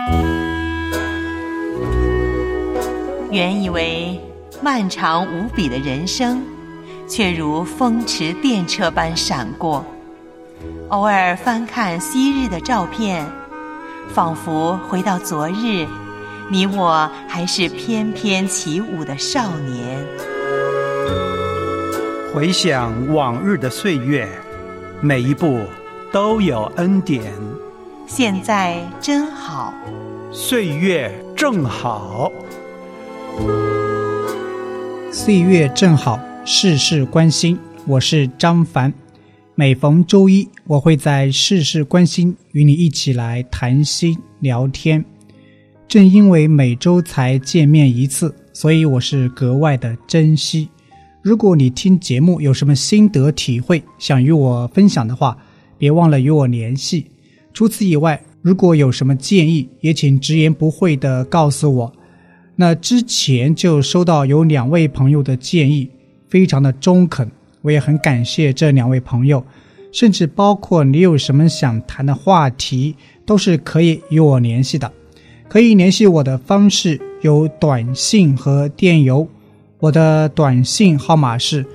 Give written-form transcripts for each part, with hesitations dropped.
原以为漫长无比的人生，却如风驰电掣般闪过。偶尔翻看昔日的照片，仿佛回到昨日，你我还是翩翩起舞的少年。 回想往日的岁月，每一步都有恩典。 现在真好， 岁月正好。 岁月正好，事事关心。我是张凡，每逢周一我会在事事关心与你一起来谈心聊天。正因为每周才见面一次，所以我是格外的珍惜。如果你听节目有什么心得体会想与我分享的话，别忘了与我联系。除此以外，如果有什么建议，也请直言不讳地告诉我。那之前就收到有2位朋友的建议，非常的中肯，我也很感谢这2位朋友，甚至包括你有什么想谈的话题，都是可以与我联系的。可以联系我的方式有短信和电邮，我的短信号码是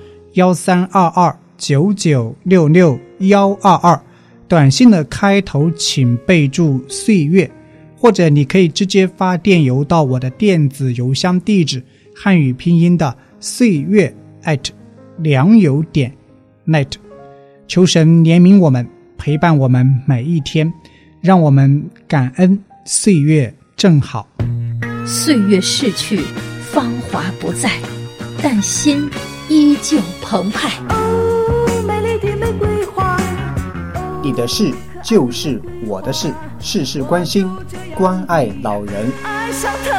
132299662122，短信的开头请备注岁月，或者你可以直接发电邮到我的电子邮箱地址，汉语拼音的岁月@良友.net。求神怜悯我们，陪伴我们每一天，让我们感恩岁月正好。 岁月逝去，芳华不再，但心依旧澎湃。 美丽的玫瑰花， 你的事就是我的事，事事关心，关爱老人。 爱上他。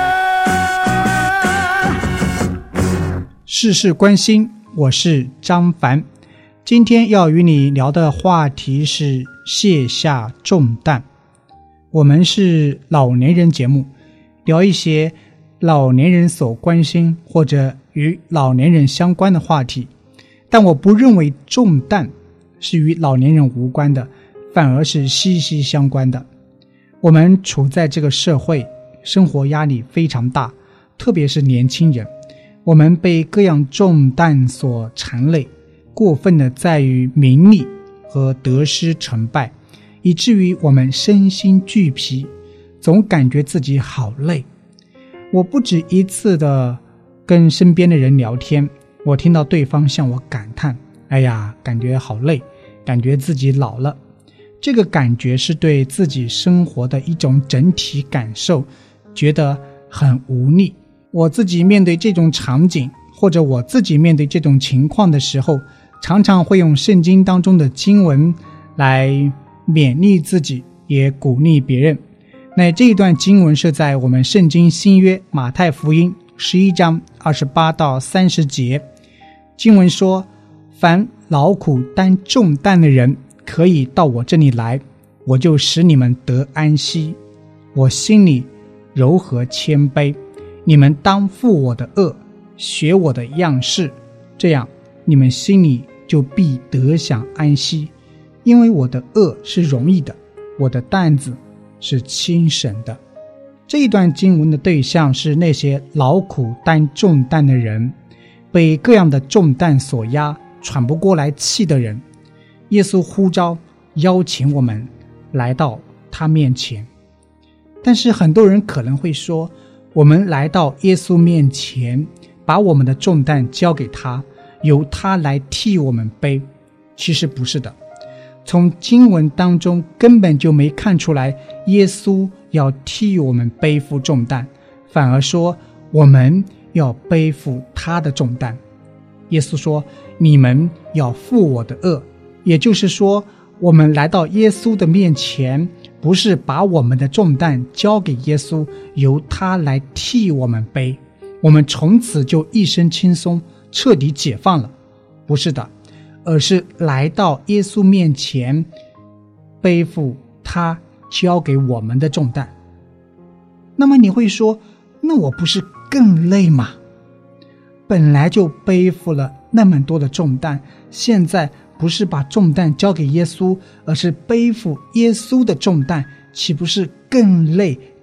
事事关心，我是张凡。今天要与你聊的话题是卸下重担。我们是老年人节目，聊一些老年人所关心或者与老年人相关的话题，但我不认为重担是与老年人无关的，反而是息息相关的。我们处在这个社会，生活压力非常大，特别是年轻人，我们被各样重担所缠累，过分的在于名利和得失成败，以至于我们身心俱疲，总感觉自己好累。我不止一次的跟身边的人聊天，我听到对方向我感叹，哎呀，感觉好累，感觉自己老了。这个感觉是对自己生活的一种整体感受，觉得很无力。我自己面对这种场景，或者我自己面对这种情况的时候，常常会用圣经当中的经文来勉励自己，也鼓励别人。那这一段经文是在我们圣经新约马太福音11章28到30节。经文说，凡劳苦担重担的人，可以到我这里来，我就使你们得安息。我心里柔和谦卑，你们当负我的恶，学我的样式，这样你们心里就必得享安息。因为我的恶是容易的，我的担子是轻省的。这一段经文的对象是那些劳苦担重担的人，被各样的重担所压，喘不过来气的人。耶稣呼召邀请我们来到他面前。但是很多人可能会说，我们来到耶稣面前，把我们的重担交给他，由他来替我们背。其实不是的，从经文当中根本就没看出来耶稣要替我们背负重担，反而说我们要背负他的重担。耶稣说，你们要负我的恶，也就是说，我们来到耶稣的面前，不是把我们的重担交给耶稣，由他来替我们背，我们从此就一身轻松，彻底解放了。不是的，而是来到耶稣面前，背负他交给我们的重担。那么你会说，那我不是更累吗？本来就背负了那么多的重担，现在不是把重担交给耶稣，而是背负耶稣的重担，岂不是更累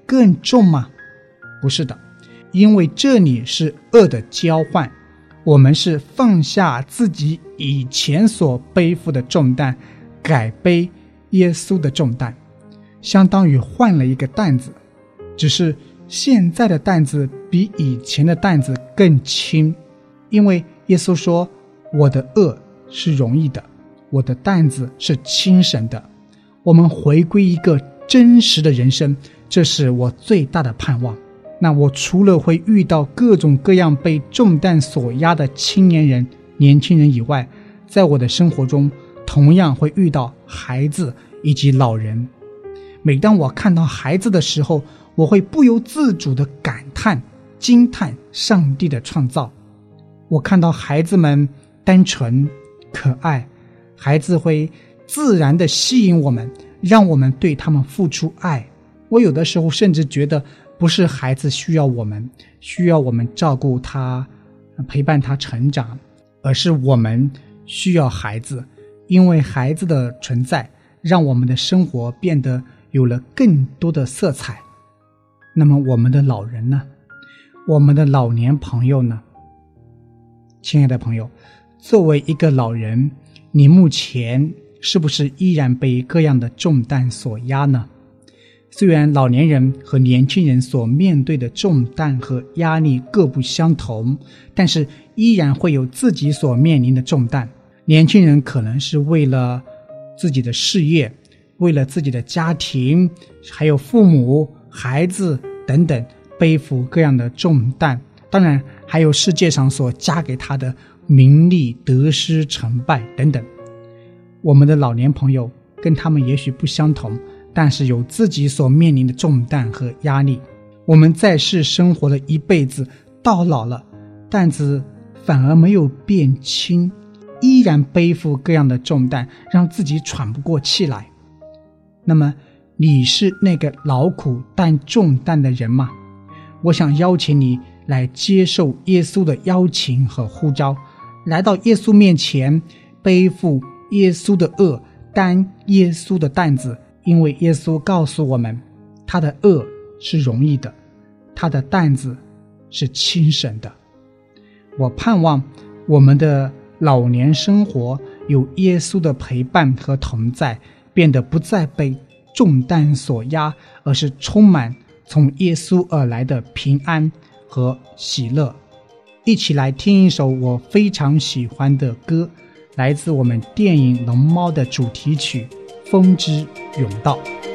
更重吗？不是的，因为这里是恶的交换，我们是放下自己以前所背负的重担，改背耶稣的重担，相当于换了一个担子，只是现在的担子比以前的担子更轻，因为耶稣说，我的恶是容易的，我的担子是轻省的。我们回归一个真实的人生，这是我最大的盼望。那我除了会遇到各种各样被重担所压的青年人、年轻人以外，在我的生活中同样会遇到孩子以及老人。每当我看到孩子的时候，我会不由自主地感叹、惊叹上帝的创造。我看到孩子们单纯可爱，孩子会自然地吸引我们，让我们对他们付出爱。我有的时候甚至觉得，不是孩子需要我们照顾他，陪伴他成长，而是我们需要孩子，因为孩子的存在，让我们的生活变得有了更多的色彩。那么我们的老人呢？我们的老年朋友呢？亲爱的朋友，作为一个老人，你目前是不是依然被各样的重担所压呢？虽然老年人和年轻人所面对的重担和压力各不相同，但是依然会有自己所面临的重担。年轻人可能是为了自己的事业，为了自己的家庭，还有父母、孩子等等，背负各样的重担。当然还有世界上所加给他的名利、得失、成败等等。我们的老年朋友跟他们也许不相同，但是有自己所面临的重担和压力。我们在世生活了一辈子，到老了，担子反而没有变轻，依然背负各样的重担，让自己喘不过气来。那么你是那个劳苦担重担的人吗？我想邀请你来接受耶稣的邀请和呼召，来到耶稣面前，背负耶稣的恶，担耶稣的担子。因为耶稣告诉我们，他的恶是容易的，他的担子是轻省的。我盼望我们的老年生活有耶稣的陪伴和同在，变得不再被重担所压，而是充满从耶稣而来的平安和喜乐。一起来听一首我非常喜欢的歌，来自我们电影《龙猫》的主题曲《风之涌道》。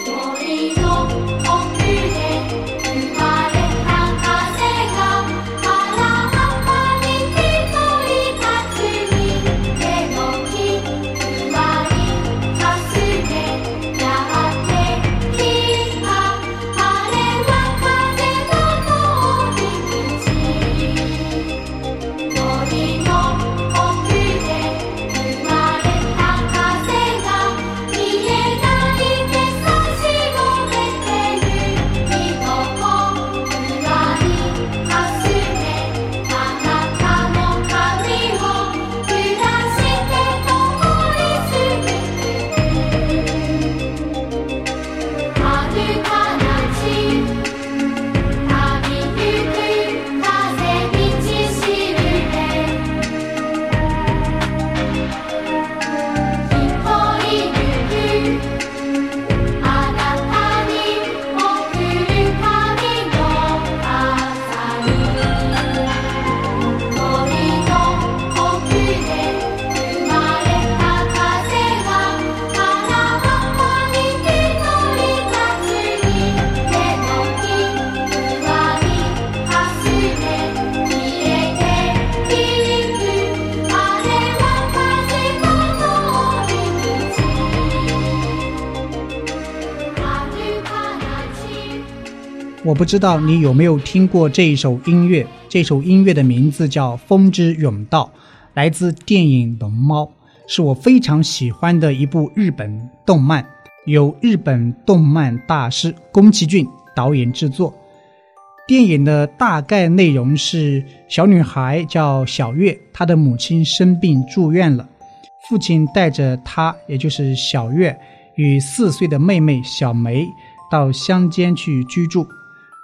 我不知道你有没有听过这一首音乐，这首音乐的名字叫《风之涌道》，来自电影《龙猫》，是我非常喜欢的一部日本动漫，由日本动漫大师宫崎骏导演制作。电影的大概内容是，小女孩叫小月，她的母亲生病住院了，父亲带着她，也就是小月与4岁的妹妹小梅到乡间去居住。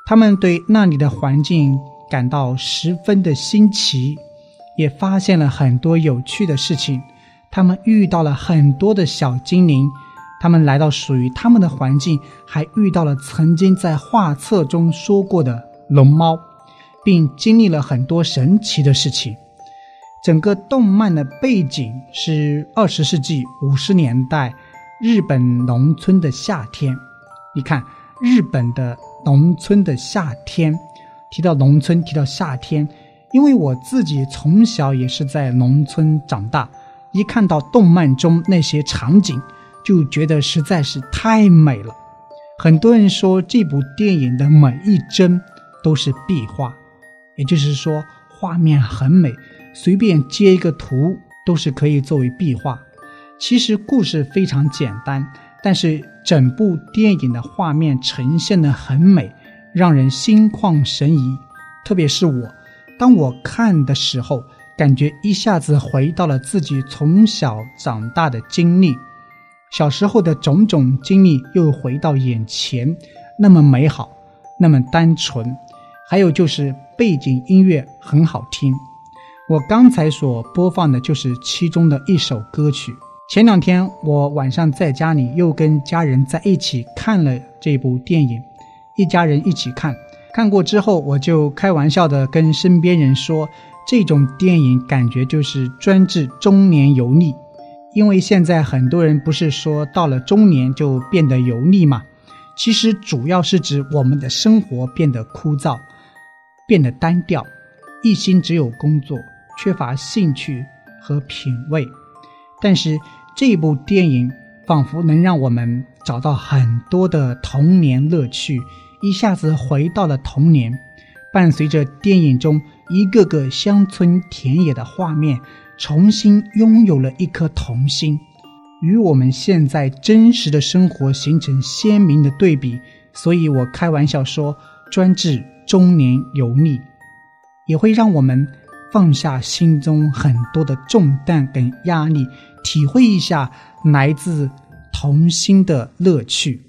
他们对那里的环境感到十分的新奇，也发现了很多有趣的事情。他们遇到了很多的小精灵，他们来到属于他们的环境，还遇到了曾经在画册中说过的龙猫，并经历了很多神奇的事情。整个动漫的背景是20世纪50年代日本农村的夏天。你看，日本的农村的夏天，提到农村，提到夏天，因为我自己从小也是在农村长大，一看到动漫中那些场景，就觉得实在是太美了。很多人说这部电影的每一帧都是壁画，也就是说画面很美，随便接一个图都是可以作为壁画。其实故事非常简单，但是整部电影的画面呈现得很美，让人心旷神怡。特别是当我看的时候，感觉一下子回到了自己从小长大的经历，小时候的种种经历又回到眼前，那么美好，那么单纯。还有就是背景音乐很好听，我刚才所播放的就是其中的一首歌曲。前2天我晚上在家里又跟家人在一起看了这部电影，一家人一起看过之后，我就开玩笑的跟身边人说，这种电影感觉就是专治中年油腻。因为现在很多人不是说到了中年就变得油腻嘛，其实主要是指我们的生活变得枯燥，变得单调，一心只有工作，缺乏兴趣和品味。但是这部电影仿佛能让我们找到很多的童年乐趣，一下子回到了童年。伴随着电影中一个个乡村田野的画面，重新拥有了一颗童心，与我们现在真实的生活形成鲜明的对比。所以我开玩笑说，专治中年油腻，也会让我们放下心中很多的重担跟压力，体会一下来自童心的乐趣。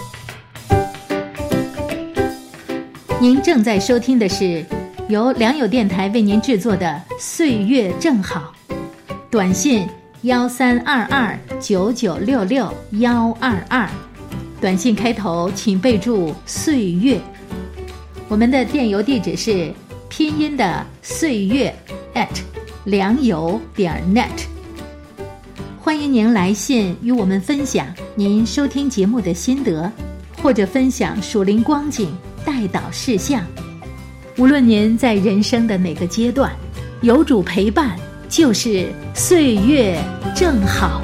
您正在收听的是由良友电台为您制作的《岁月正好》，短信132299662122，短信开头请备注岁月。我们的电邮地址是拼音的岁月良友.net。欢迎您来信与我们分享您收听节目的心得，或者分享属灵光景、代祷事项。无论您在人生的哪个阶段，有主陪伴就是岁月正好。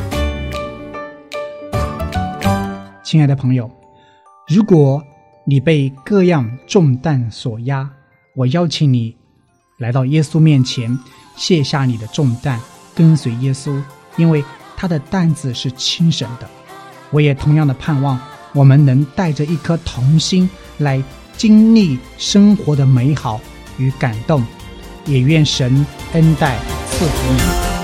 亲爱的朋友，如果你被各样重担所压，我邀请你来到耶稣面前，卸下你的重担，跟随耶稣，因为他的担子是轻省的。我也同样的盼望我们能带着一颗童心来经历生活的美好与感动，也愿神恩待赐福你。